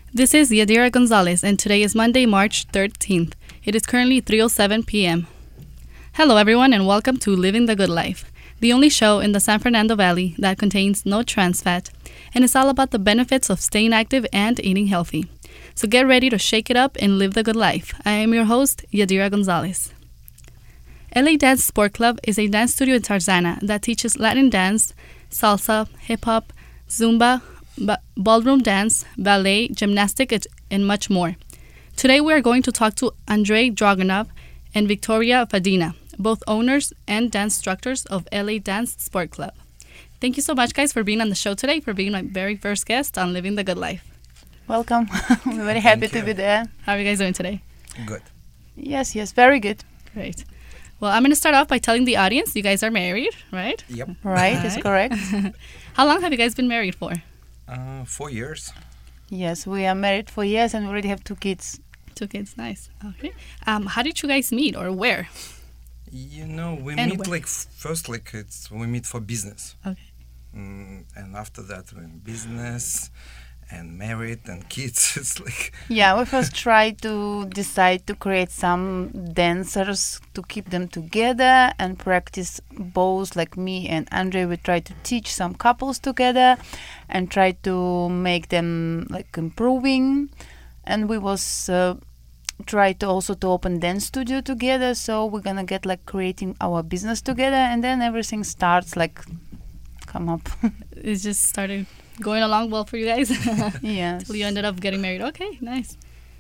This is Yadira Gonzalez, and today is Monday, March 13th. It is currently 3:07 p.m. Hello, everyone, and welcome to Living the Good Life, the only show in the San Fernando Valley that contains no trans fat, and it's all about the benefits of staying active and eating healthy. So get ready to shake it up and live the good life. I am your host, Yadira Gonzalez. LA Dance Sport Club is a dance studio in Tarzana that teaches Latin dance, salsa, hip-hop, Zumba, ballroom dance, ballet, gymnastics, and much more. Today we are going to talk to Andrei Dragunov and Victoria Fadina, both owners and dance instructors of LA Dance Sport Club. Thank you so much, guys, for being on the show today, for being my very first guest on Living the Good Life. Welcome. We're very happy to be there. How are you guys doing today? Good. Yes, very good. Great. Well, I'm going to start off by telling the audience you guys are married, right? Yep. Right, that's correct. How long have you guys been married for? 4 years. Yes, we are married for years and we already have 2 kids. 2 kids, nice. Okay. How did you guys meet or where? You know, we And meet where? first we meet for business. Okay. And after that we're in business and married and kids. It's like Yeah, we first tried to decide to create some dancers to keep them together and practice both, like me and Andre. We tried to teach some couples together and try to make them like improving. And we was try to also to open dance studio together. So we're gonna get like creating our business together, and then everything starts like come up. It just started going along well for you guys. Yes. Till you ended up getting married. Okay, nice.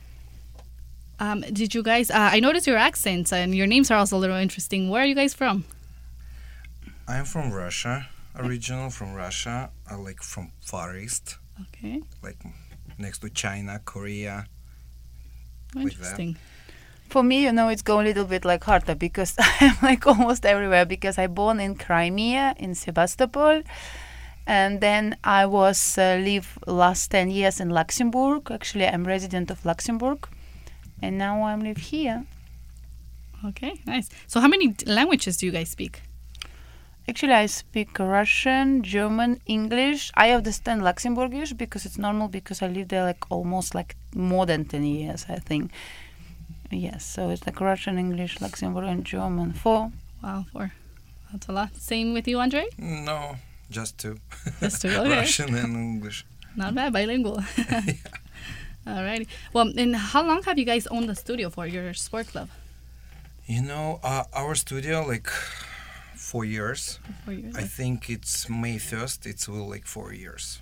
Did you guys, I noticed your accents and your names are also a little interesting. Where are you guys from? I'm from Russia, original from Russia, like from Far East, Okay, like next to China, Korea. Like that. interesting. For me, it's going a little bit like harder because I'm like almost everywhere because I born in Crimea, in Sevastopol. And then I was live last 10 years in Luxembourg. Actually, I'm resident of Luxembourg. And now I live here. Okay, nice. So how many languages do you guys speak? Actually, I speak Russian, German, English. I understand Luxembourgish because it's normal because I live there like almost like more than 10 years, I think. Yes, so it's like Russian, English, Luxembourgian, German. 4. Wow, 4. That's a lot. Same with you, Andre? No, just 2. Just 2, okay. Russian and English. Not bad, bilingual. Alrighty. Well, and how long have you guys owned the studio for, your sport club? You know, our studio, like 4 years. 4 years. I think it's May 1st. It's will like 4 years.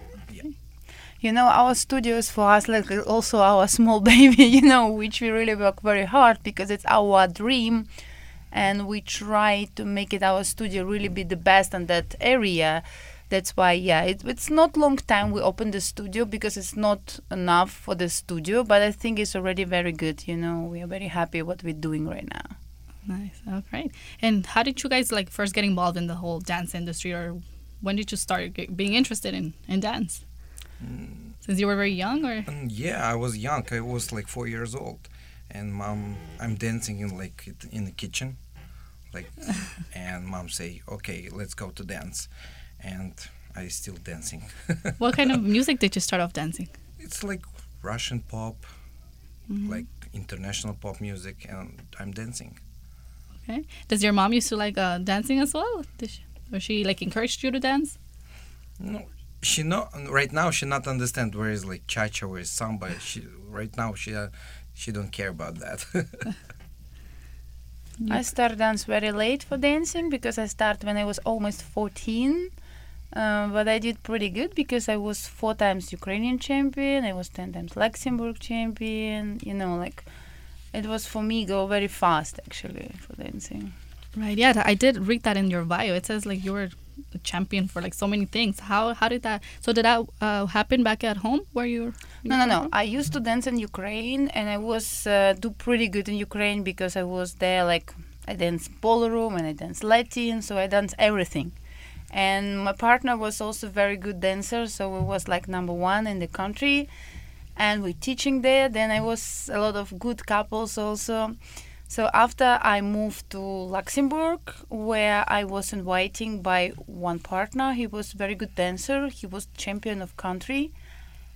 Our studio is for us like also our small baby, which we really work very hard because it's our dream. And we try to make it our studio really be the best in that area. That's why, it's not long time we opened the studio because it's not enough for the studio, but I think it's already very good. We are very happy what we're doing right now. Nice. All right. And how did you guys first get involved in the whole dance industry, or when did you start being interested in dance? Since you were very young, or? Yeah, I was young. I was like 4 years old, and I'm dancing in the kitchen, and mom say, "Okay, let's go to dance," and I still dancing. What kind of music did you start off dancing? It's like Russian pop, like international pop music, and I'm dancing. Okay. Does your mom used to like dancing as well? Or she encouraged you to dance? No, right now she not understand where is like cha-cha, where is samba. Right now she don't care about that. I started dance very late for dancing because I started when I was almost 14. But I did pretty good because I was 4 times Ukrainian champion. I was 10 times Luxembourg champion. It was for me go very fast actually for dancing. Right. Yeah, I did read that in your bio. It says you were a champion for so many things. How did that? So did that happen back at home where you? No. I used to dance in Ukraine, and I was do pretty good in Ukraine because I was there. I danced ballroom and I danced Latin, so I danced everything. And my partner was also very good dancer, so we was number 1 in the country, and we teaching there. Then I was a lot of good couples also. So after I moved to Luxembourg, where I was invited by one partner, he was very good dancer. He was champion of country.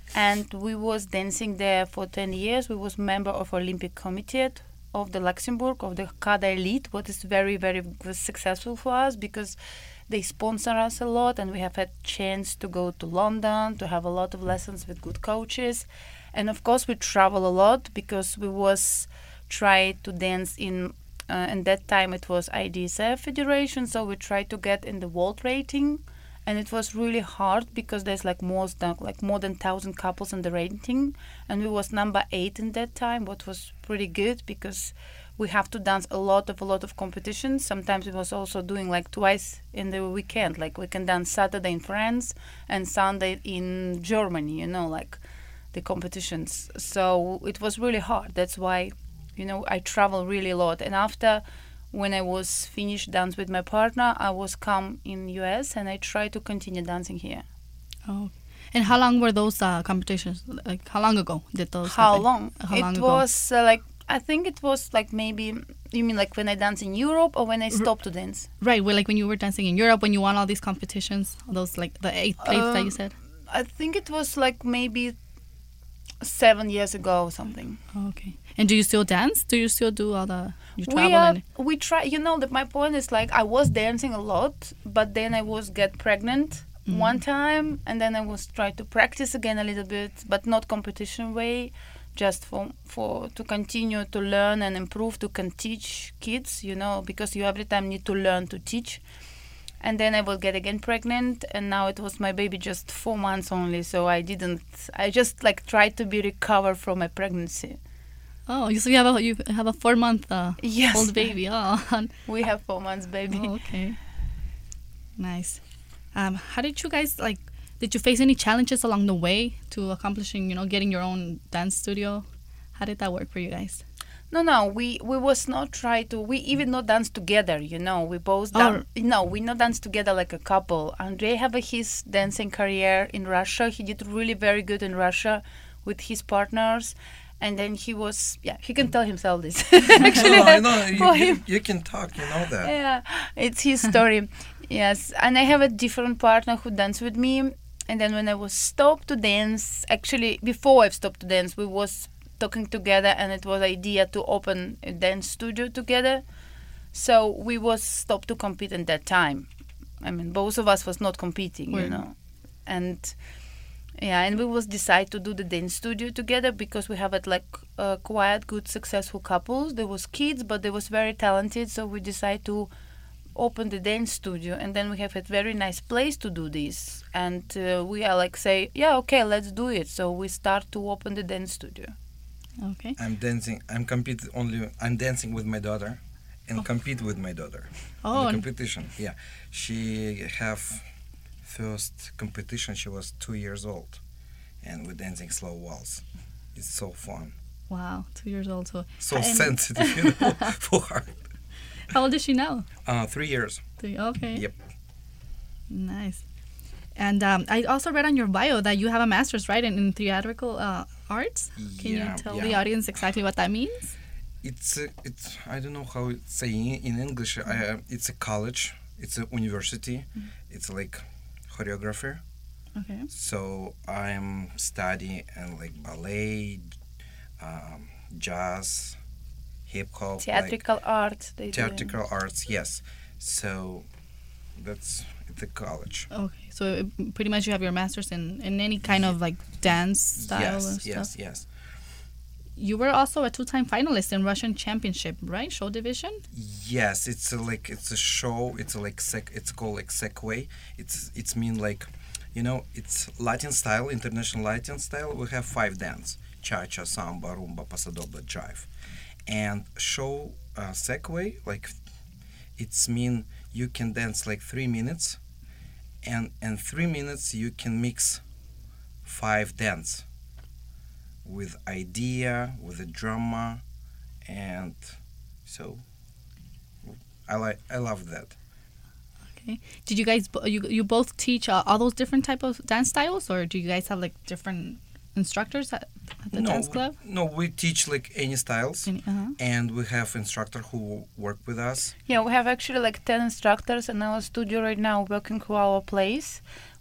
and we was dancing there for 10 years. We was member of Olympic Committee of the Luxembourg, of the CADA Elite, what is very, very successful for us because they sponsor us a lot, and we have had chance to go to London, to have a lot of lessons with good coaches. And of course we travel a lot because we was try to dance in and that time it was IDSF Federation, so we tried to get in the world rating, and it was really hard because there's like more than 1,000 couples in the rating, and we was number 8 in that time, what was pretty good because we have to dance a lot of competitions. Sometimes we was also doing like twice in the weekend, like we can dance Saturday in France and Sunday in Germany, like the competitions. So it was really hard. That's why I travel really a lot. And after, when I was finished dance with my partner, I was come in US and I tried to continue dancing here. Oh, and how long were those competitions? Like how long ago did those? How happen? long? How long it ago? was I think it was like maybe. You mean like when I dance in Europe or when I stopped to dance? Right. Well, like when you were dancing in Europe, when you won all these competitions, those like the 8th place that you said. I think it was like maybe 7 years ago or something. Oh, okay. And do you still dance? Do you still do all the you travel? We try. That my point is like I was dancing a lot, but then I was get pregnant one time, and then I was try to practice again a little bit, but not competition way, just for to continue to learn and improve, to can teach kids, because you every time need to learn to teach. And then I will get again pregnant, and now it was my baby just 4 months only, so I just like tried to be recovered from my pregnancy. Oh, so you have a 4-month yes. old baby. Oh, we have 4 months baby. Oh, okay, nice. How did you guys Did you face any challenges along the way to accomplishing, getting your own dance studio? How did that work for you guys? No, we was not try to. We even not dance together. We both no, we not dance together like a couple. Andrei have his dancing career in Russia. He did really very good in Russia with his partners, and then he can tell himself this. Actually, I know you can talk. You know that. Yeah, it's his story. Yes, and I have a different partner who dance with me. And then when I was stopped to dance, actually before I stopped to dance, we was talking together, and it was idea to open a dance studio together. So we was stopped to compete at that time. I mean, both of us was not competing, and we was decide to do the dance studio together because we have quite good successful couples. There was kids, but they was very talented, so we decided to open the dance studio, and then we have a very nice place to do this, and we are let's do it. So we start to open the dance studio. Okay. I'm dancing with my daughter and compete with my daughter in the competition. Yeah, she have first competition, she was 2 years old, and we're dancing slow waltz. It's so fun. Wow, 2 years old. So sensitive, for her. How old is she now? 3 years. 3, okay. Yep. Nice. And I also read on your bio that you have a master's, right, in theatrical arts. Can you tell the audience exactly what that means? It's I don't know how it's saying in English. It's a college. It's a university. Mm-hmm. It's like choreographer. Okay. So I'm studying ballet, jazz, hip hop, theatrical arts. Theatrical arts, yes. So that's the college. Okay, so pretty much you have your master's in any kind of dance style. Yes. You were also a 2-time finalist in Russian Championship, right? Show division. Yes, it's a show. It's it's called Segway. It's mean it's Latin style, international Latin style. We have 5 dance: cha-cha, samba, rumba, pasodoble, jive. And show Segway, it's mean you can dance 3 minutes, and in 3 minutes you can mix 5 dance with idea, with the drama, and so I love that. Okay. Did you guys you both teach all those different type of dance styles, or do you guys have different instructors at the dance club? No, we teach any styles, and we have instructor who work with us. Yeah, we have actually 10 instructors in our studio right now working for our place.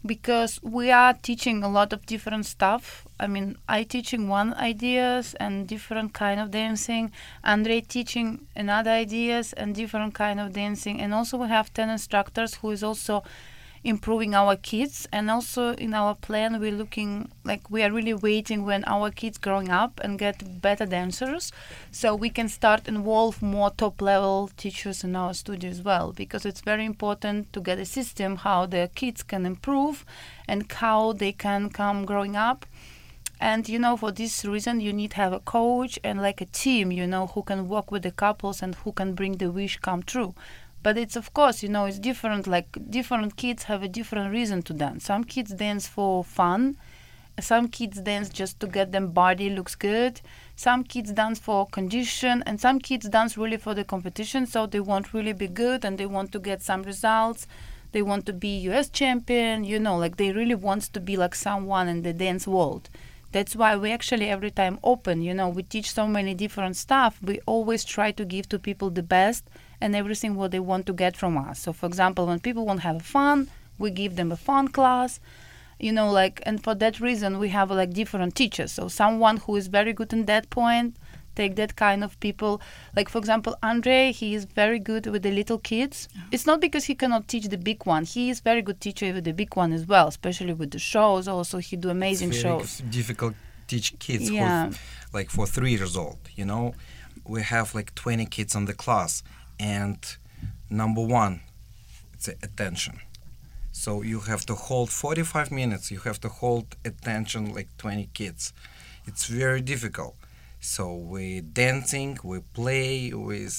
because we are teaching a lot of different stuff. I mean, I teaching one ideas and different kind of dancing. Andre teaching another ideas and different kind of dancing. And also we have 10 instructors who is also improving our kids. And also in our plan, we're looking like we are really waiting when our kids growing up and get better dancers, so we can start involve more top level teachers in our studio as well, because it's very important to get a system how the kids can improve and how they can come growing up. And for this reason you need to have a coach and like a team, who can work with the couples and who can bring the wish come true. But it's, of course, it's different. Like different kids have a different reason to dance. Some kids dance for fun. Some kids dance just to get them body looks good. Some kids dance for condition, and some kids dance really for the competition. So they want really be good and they want to get some results. They want to be U.S. champion. Like they really want to be like someone in the dance world. That's why we actually every time open. We teach so many different stuff. We always try to give to people the best and everything what they want to get from us. So, for example, when people want to have fun, we give them a fun class, and for that reason, we have like different teachers. So someone who is very good in that point, take that kind of people. Like, for example, Andre, he is very good with the little kids. It's not because he cannot teach the big one. He is very good teacher with the big one as well, especially with the shows. Also, he do amazing shows. It's very difficult to teach kids Yeah. like for 3 years old, We have like 20 kids in the class. And number one, it's attention. So you have to hold 45 minutes. You have to hold attention like 20 kids. It's very difficult. So we dancing, we play with,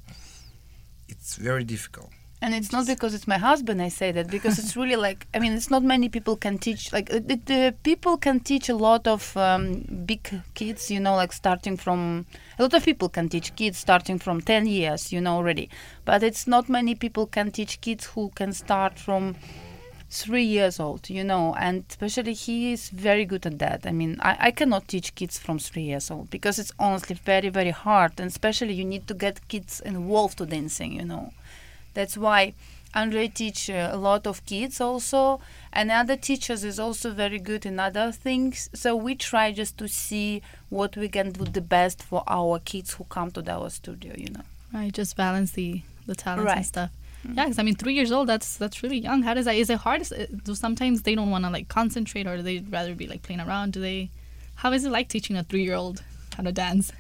it's very difficult. And it's not because it's my husband I say that, because it's really like, it's not many people can teach. Like, the people can teach a lot of big kids, like starting from, a lot of people can teach kids starting from 10 years, already. But it's not many people can teach kids who can start from 3 years old, and especially he is very good at that. I cannot teach kids from 3 years old because it's honestly very, very hard. And especially you need to get kids involved to dancing, That's why Andre teach a lot of kids also, and other teachers is also very good in other things. So we try just to see what we can do the best for our kids who come to our studio, Right, just balance the talents Right. and stuff. Yeah, because 3 years old, that's really young. How does that? Is it hard? Do sometimes they don't want to like concentrate, or do they rather be like playing around? How is it like teaching a 3-year-old how to dance?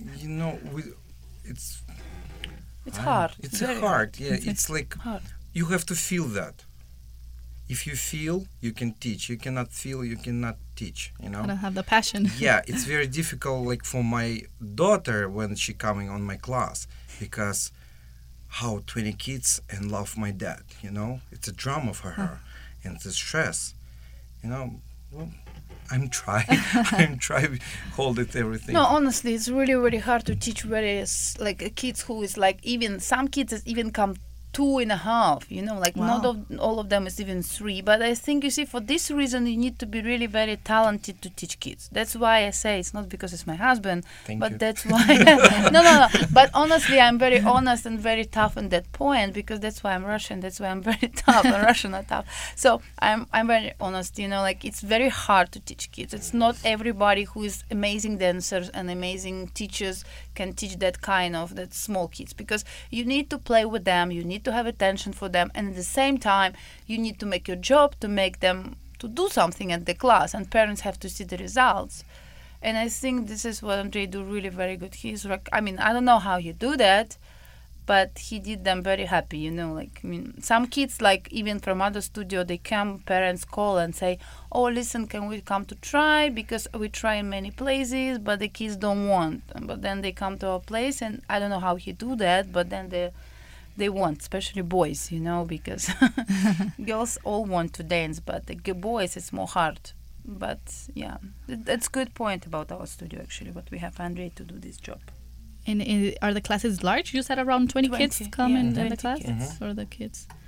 It's hard. It's very hard. Yeah, it's like hard. you have to feel that. If you feel, you can teach. You cannot feel, you cannot teach. Gotta have the passion. Yeah, it's very difficult. Like for my daughter when she coming on my class, because how 20 kids and love my dad. It's a drama for her, and it's a stress. Well, I'm trying hold it everything. No, honestly, it's really, really hard to teach kids who is like, even some kids is even come 2.5, like Wow. not all of them is even 3. But I think, for this reason, you need to be really very talented to teach kids. That's why I say it's not because it's my husband, Thank but you. that's why. No. But honestly, I'm very honest and very tough in that point, because that's why I'm Russian. That's why I'm very tough, and Russian are tough. So I'm very honest. Like it's very hard to teach kids. It's not everybody who is amazing dancers and amazing teachers can teach that that small kids, because you need to play with them. You need to have attention for them, and at the same time you need to make your job to make them to do something at the class, and parents have to see the results. And I think this is what Andre do really very good. I don't know how he do that, but he did them very happy, some kids, like even from other studio, they come, parents call and say, oh, listen, can we come to try, because we try in many places, but the kids don't want. But then they come to our place, and I don't know how he do that, but then they want, especially boys, because girls all want to dance, but the boys, it's more hard. But yeah, that's good point about our studio, actually, what we have Andre to do this job. And are the classes large? You said around 20 kids come yeah, in the 20 class? kids. Or the kids?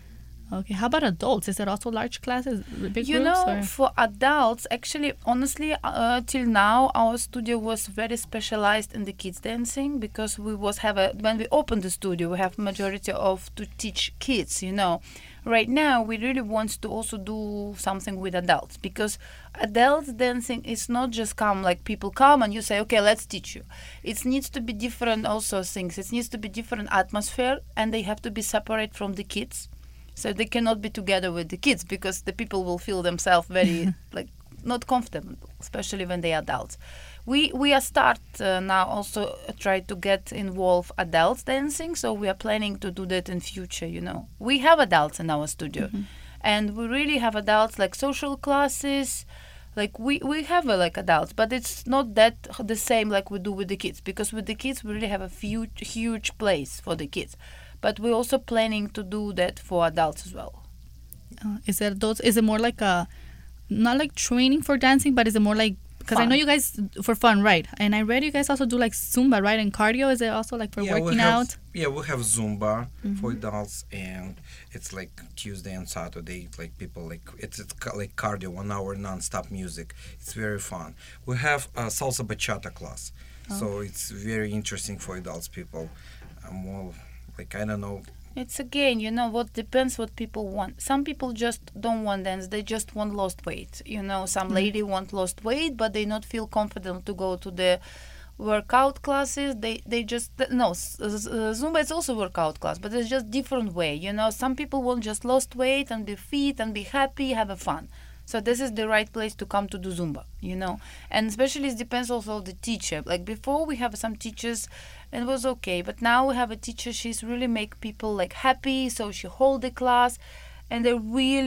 Okay. How about adults? Is it also large classes, big You groups? know, Or? for adults, actually, honestly, till now, our studio was very specialized in the kids dancing because we was have a when we opened the studio, we have majority of to teach kids. You know, right now we really want to also do something with adults because adults dancing is not just come like people come and you say, okay, let's teach you. It needs to be different also things. It needs to be different atmosphere, and they have to be separate from the kids. So they cannot be together with the kids because the people will feel themselves very like not comfortable, especially when they are adults. We are start now also try to get involved adults dancing. So we are planning to do that in future. You know, we have adults in our studio, and we really have adults like social classes. Like we have like adults, but it's not that the same like we do with the kids because with the kids we really have a huge place for the kids. But we're also planning to do that for adults as well. Is it more like a, not like training for dancing, but is it more like, because I know you guys for fun, right? And I read you guys also do like Zumba, right? And cardio. Is it also like for working out? Yeah, we have Zumba for adults, and it's like Tuesday and Saturday. Like people like it's like cardio, 1 hour non-stop music. It's very fun. We have a salsa bachata class, so it's very interesting for adults people. More like I don't know. It's again, you know, what depends what people want. Some people just don't want dance; they just want lost weight. You know, some lady want lost weight, but they not feel confident to go to the workout classes. They just no Zumba is also workout class, but it's just different way. You know, some people want just lost weight and be fit and be happy, have a fun. So this is the right place to come to do Zumba, you know. And especially it depends also on the teacher. Like before we have some teachers and it was okay, but now we have a teacher, she's really make people like happy, so she hold the class and they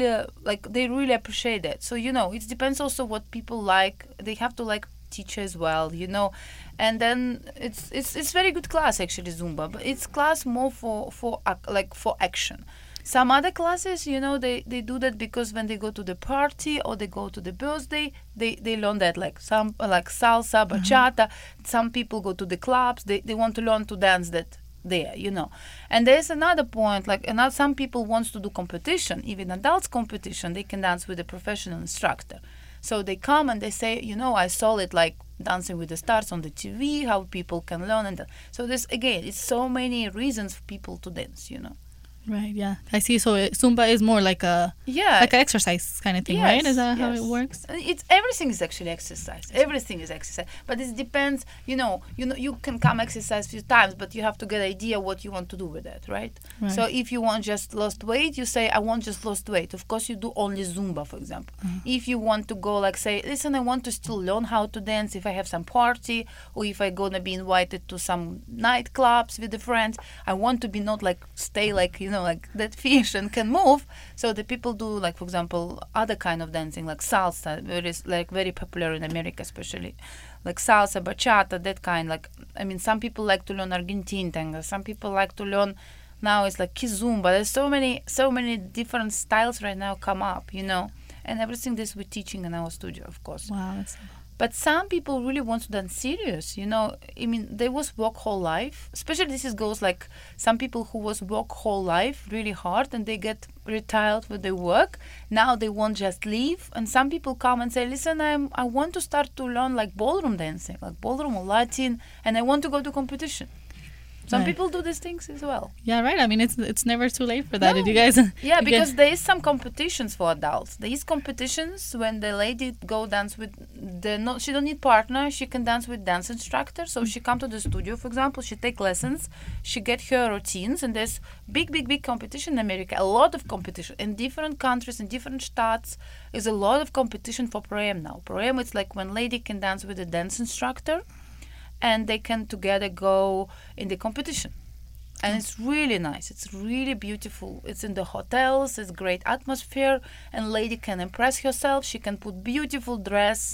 really appreciate that. So, you know, it depends also what people like. They have to like teacher as well, you know. And then it's very good class actually, Zumba, but it's class more for action. Some other classes, you know, they do that because when they go to the party or they go to the birthday, they learn that like some like salsa, bachata. Some people go to the clubs, they want to learn to dance that there, you know. And there's another point, like some people wants to do competition, even adults competition. They can dance with a professional instructor. So they come and they say, you know, I saw it like Dancing with the Stars on the TV, how people can learn. And so there's, again, it's so many reasons for people to dance, you know. Right, yeah. I see. So Zumba is more like an exercise kind of thing, right? Is that how it works? Everything is actually exercise. Everything is exercise. But it depends, you know, you can come exercise a few times, but you have to get an idea what you want to do with that, right? So if you want just lost weight, you say, I want just lost weight. Of course, you do only Zumba, for example. If you want to go like say, listen, I want to still learn how to dance if I have some party or if I'm going to be invited to some nightclubs with the friends, I want to be not like stay like, you know, like that fish and can move. So the people do like, for example, other kind of dancing like salsa, very popular in America, especially like salsa, bachata, that kind. Like, I mean, some people like to learn Argentine tango. Some people like to learn now it's like kizumba. There's so many different styles right now come up, you know, and everything this we're teaching in our studio, of course. Wow. But some people really want to dance serious, you know. I mean, they was work whole life. Especially this goes like some people who was work whole life really hard and they get retired with their work. Now they won't just leave. And some people come and say, listen, I want to start to learn like ballroom dancing, like ballroom or Latin, and I want to go to competition. Some people do these things as well. Yeah, right. I mean, it's never too late for that. No. Did you guys? Yeah, because there is some competitions for adults. There is competitions when the lady go dance with she don't need partner. She can dance with dance instructor. So she come to the studio, for example. She take lessons. She get her routines, and there's big competition in America. A lot of competition in different countries, in different states. Is a lot of competition for Pro-Am now. Pro-Am, it's like when lady can dance with a dance instructor, and they can together go in the competition. And it's really nice. It's really beautiful. It's in the hotels. It's great atmosphere. And lady can impress herself. She can put beautiful dress.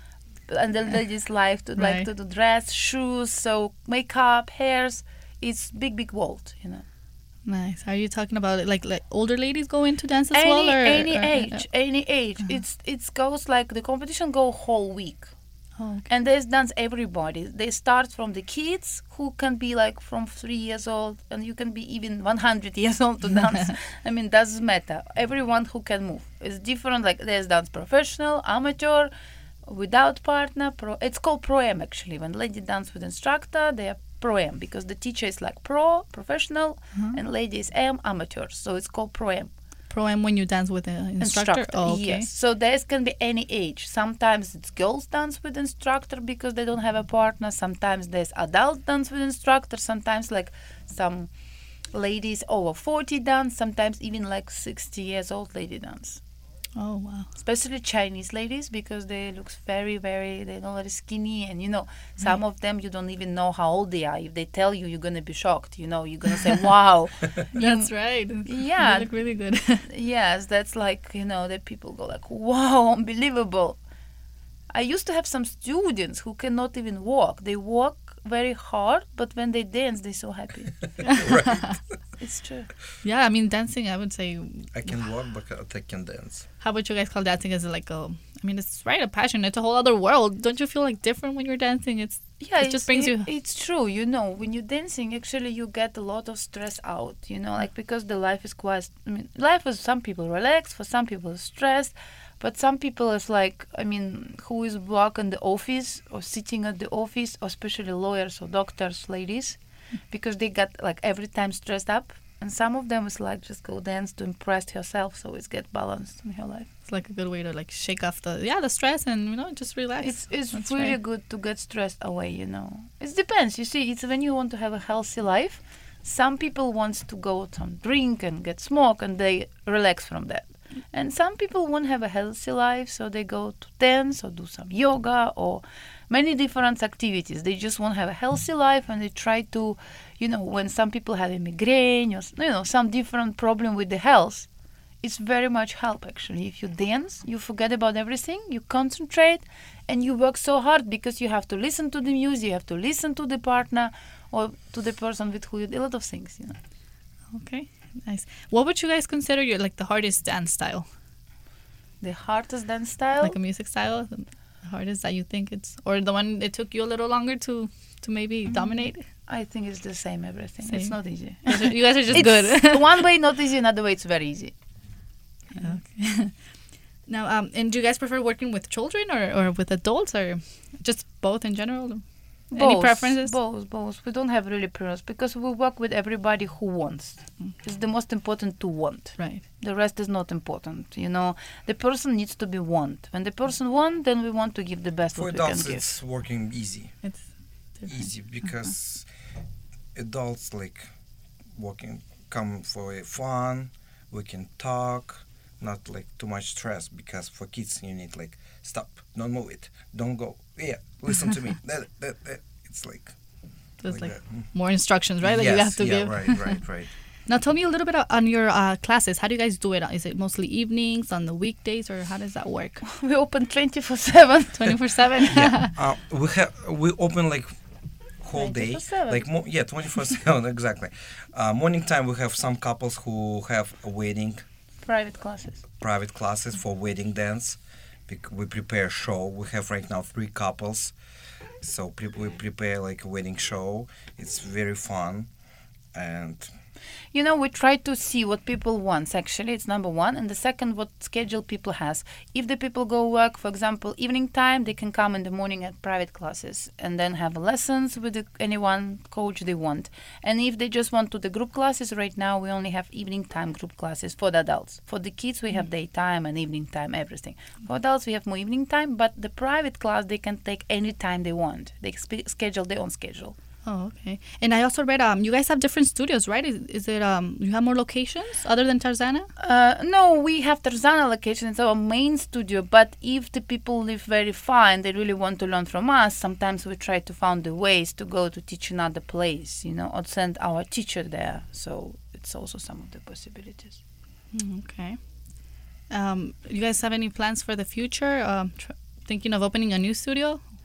And the ladies like to do dress, shoes, so makeup, hairs. It's big world, you know. Nice. Are you talking about like older ladies go into dance as well? Any age. It's goes like the competition go whole week. Oh, okay. And there's dance everybody. They start from the kids who can be like from 3 years old, and you can be even 100 years old to dance. I mean, doesn't matter. Everyone who can move. It's different. Like there's dance professional, amateur, without partner. It's called pro-am actually. When lady dance with instructor, they are pro-am because the teacher is like professional, and lady is amateur. So it's called pro-am. Pro-am when you dance with an instructor? Oh, okay. Yes. So there can be any age. Sometimes it's girls dance with instructor because they don't have a partner. Sometimes there's adult dance with instructor. Sometimes like some ladies over 40 dance. Sometimes even like 60 years old lady dance. Oh, wow. Especially Chinese ladies because they look very, very, they're not very skinny. And, some of them you don't even know how old they are. If they tell you, you're going to be shocked. You're going to say, wow. That's right. Yeah. They look really good. Yes, that's like, that people go like, wow, unbelievable. I used to have some students who cannot even walk. They walk very hard, but when they dance, they're so happy. Right. It's true. Yeah, I mean, dancing, I would say. I can walk, but I can dance. How would you guys call dancing? Is it like it's right, a passion. It's a whole other world. Don't you feel like different when you're dancing? It just brings you. It's true. When you're dancing, actually, you get a lot of stress out, like because the life is quite, life for some people relaxed, for some people stressed, but some people is like, who is work in the office or sitting at the office, or especially lawyers or doctors, ladies, because they get like every time stressed up. And some of them is like just go dance to impress yourself, so it's get balanced in your life. It's like a good way to like shake off the stress and just relax. It's really good to get stressed away. It depends. You see, it's when you want to have a healthy life. Some people wants to go some drink and get smoke, and they relax from that. And some people want to have a healthy life, so they go to dance or do some yoga or many different activities. They just want to have a healthy life, and they try to, when some people have a migraine or, some different problem with the health, it's very much help actually. If you dance, you forget about everything, you concentrate, and you work so hard because you have to listen to the music, you have to listen to the partner or to the person with who you do a lot of things, Okay. Nice. What would you guys consider the hardest dance style? The hardest dance style? Like a music style? The hardest that you think or the one it took you a little longer to maybe dominate? I think it's the same everything. Same. It's not easy. You guys are just good. One way not easy, another way it's very easy. Okay. Now, and do you guys prefer working with children or with adults or just both in general? Any preferences? Both. We don't have really preference because we work with everybody who wants. It's the most important to want. Right. The rest is not important. The person needs to be want. When the person want, then we want to give the best For what we can adults, give. it's working easy. It's different. Easy because adults come for fun. We can talk. Not too much stress, because for kids you need stop, don't move it, don't go, listen to me. It's There's that. more instructions, right? That Yes, you have to give. Right. Now tell me a little bit on your classes. How do you guys do it? Is it mostly evenings, on the weekdays, or how does that work? We open 24/7. 24/7? Yeah. We open whole day, 24/7. 24/7 exactly. Morning time we have some couples who have a wedding. Private classes For wedding dance. We prepare show. We have right now 3 couples, so we prepare a wedding show. It's very fun, and we try to see what people want. Actually, it's number one, and the second, what schedule people has. If the people go work, for example, evening time, they can come in the morning at private classes and then have lessons with anyone coach they want. And if they just want to the group classes, right now we only have evening time group classes for the adults. For the kids, we have daytime and evening time, everything. For adults, we have more evening time, but the private class they can take any time they want. They schedule their own schedule. Oh, okay. And I also read you guys have different studios, right? Is it you have more locations other than Tarzana? No, we have Tarzana location. It's our main studio. But if the people live very far and they really want to learn from us, sometimes we try to find the ways to go to teach another place, or send our teacher there. So it's also some of the possibilities. Okay. You guys have any plans for the future? Thinking of opening a new studio?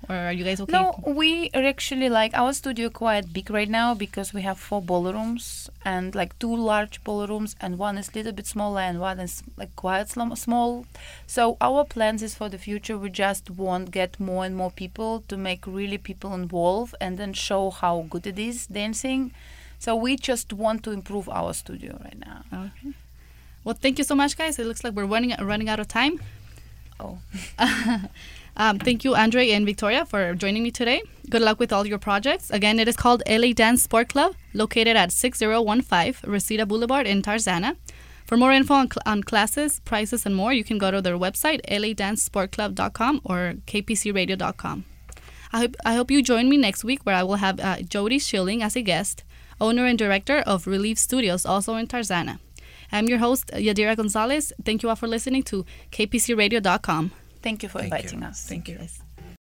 Or are you guys okay? No, we are actually like our studio quite big right now because we have 4 ballrooms and like 2 large ballrooms and one is a little bit smaller and one is like quite small. So our plans is for the future we just want get more and more people to make really people involved and then show how good it is dancing. So we just want to improve our studio right now. Okay. Well, thank you so much, guys. It looks like we're running out of time. Oh. Thank you, Andre and Victoria, for joining me today. Good luck with all your projects. Again, it is called LA Dance Sport Club, located at 6015 Reseda Boulevard in Tarzana. For more info on classes, prices, and more, you can go to their website, ladancesportclub.com or kpcradio.com. I hope you join me next week, where I will have Jody Schilling as a guest, owner and director of Relief Studios, also in Tarzana. I'm your host, Yadira Gonzalez. Thank you all for listening to kpcradio.com. Thank you for inviting us. Thank you. Guys.